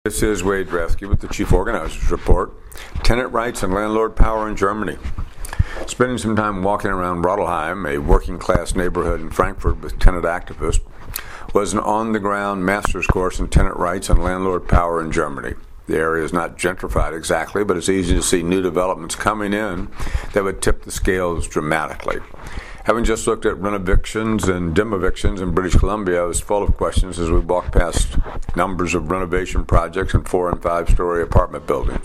This is Wade Rathke with the Chief Organizers Report. Tenant rights and landlord power in Germany. Spending some time walking around Rodelheim, a working-class neighborhood in Frankfurt with tenant activists, was an on-the-ground master's course in tenant rights and landlord power in Germany. The area is not gentrified exactly, but it's easy to see new developments coming in that would tip the scales dramatically. Having just looked at renovictions and demevictions in British Columbia, I was full of questions as we walked past numbers of renovation projects in 4- and 5-story apartment buildings.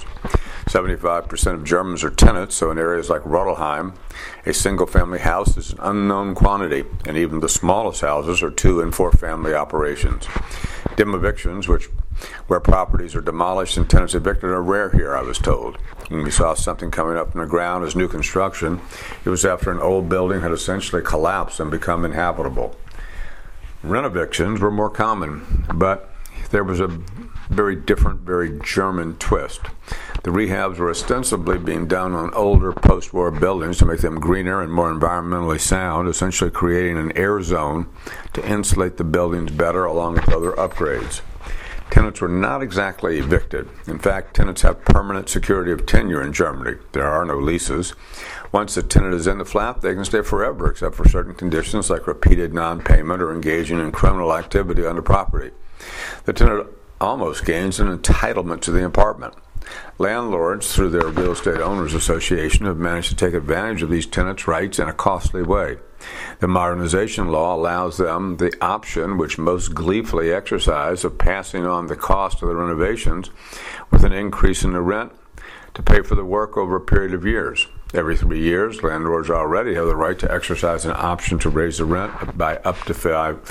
75% of Germans are tenants, so in areas like Rodelheim, a single-family house is an unknown quantity, and even the smallest houses are 2- and 4-family operations. Demevictions, where properties are demolished and tenants evicted, are rare here, I was told. When we saw something coming up from the ground as new construction, it was after an old building had essentially collapsed and become inhabitable. Renovictions were more common, but there was a very different, very German twist. The rehabs were ostensibly being done on older post-war buildings to make them greener and more environmentally sound, essentially creating an air zone to insulate the buildings better along with other upgrades. Tenants were not exactly evicted. In fact, tenants have permanent security of tenure in Germany. There are no leases. Once the tenant is in the flat, they can stay forever, except for certain conditions like repeated non-payment or engaging in criminal activity on the property. The tenant almost gains an entitlement to the apartment. Landlords, through their Real Estate Owners Association, have managed to take advantage of these tenants' rights in a costly way. The modernization law allows them the option, which most gleefully exercise, of passing on the cost of the renovations with an increase in the rent to pay for the work over a period of years. Every 3 years, landlords already have the right to exercise an option to raise the rent by up to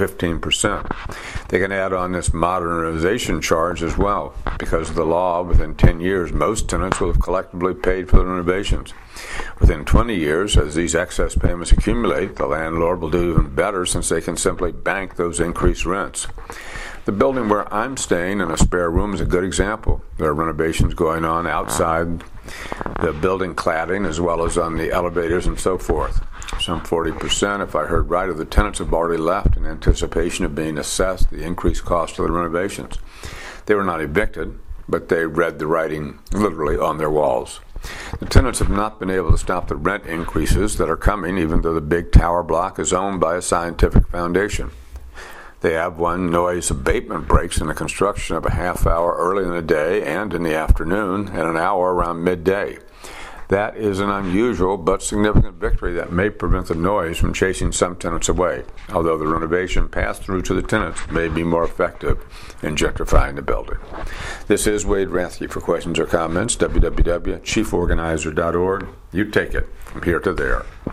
15%. They can add on this modernization charge as well. Because of the law, within 10 years, most tenants will have collectively paid for the renovations. Within 20 years, as these excess payments accumulate, the landlord will do even better since they can simply bank those increased rents. The building where I'm staying in a spare room is a good example. There are renovations going on outside the building cladding as well as on the elevators and so forth. Some 40%, if I heard right, of the tenants have already left in anticipation of being assessed the increased cost of the renovations. They were not evicted, but they read the writing literally on their walls. The tenants have not been able to stop the rent increases that are coming, even though the big tower block is owned by a scientific foundation. They have won noise abatement breaks in the construction of a half hour early in the day and in the afternoon and an hour around midday. That is an unusual but significant victory that may prevent the noise from chasing some tenants away, although the renovation pass-through to the tenants may be more effective in gentrifying the building. This is Wade Rathke. For questions or comments, www.chieforganizer.org. You take it from here to there.